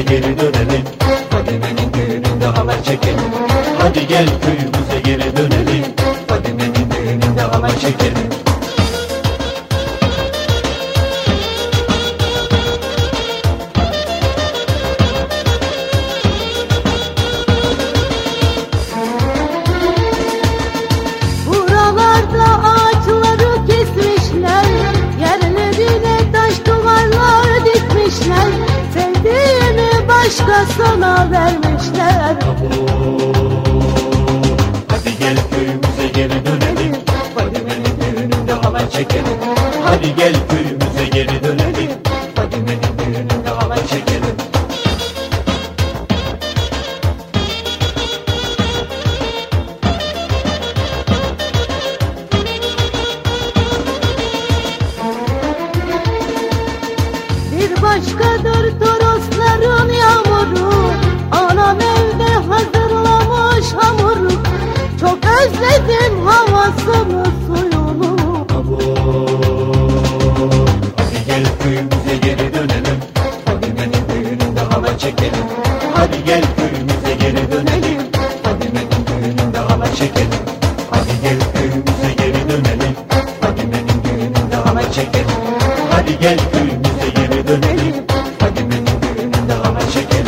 geri dönelim. Fadime'nin düğününde halay çekelim. Hadi gel köyümüze geri dönelim. Fadime'nin düğününde halay çekelim. Buralarda ağaçları kesmişler, yerlerine taş duvarlar dikmişler, sevdiğini başkasına vermişler. Hadi gel köyümüze geri dönelim. Fadime'nin düğününde halay çekelim. Hadi gel köyümüze geri dönelim. Fadime'nin düğününde halay çekelim. Bir başkadır torosların yağmuru, anam evde hazırlamış hamuru. Çok özledim havasını suyunu. Hadi gel köyümüze geri dönelim. Fadime'nin düğününde halay çekelim. Hadi gel köyümüze geri dönelim. Fadime'nin düğününde halay çekelim. Hadi gel köyümüze geri dönelim. Fadime'nin düğününde halay çekelim. Hadi gel köyümüze geri dönelim. Fadime'nin düğününde halay çekelim.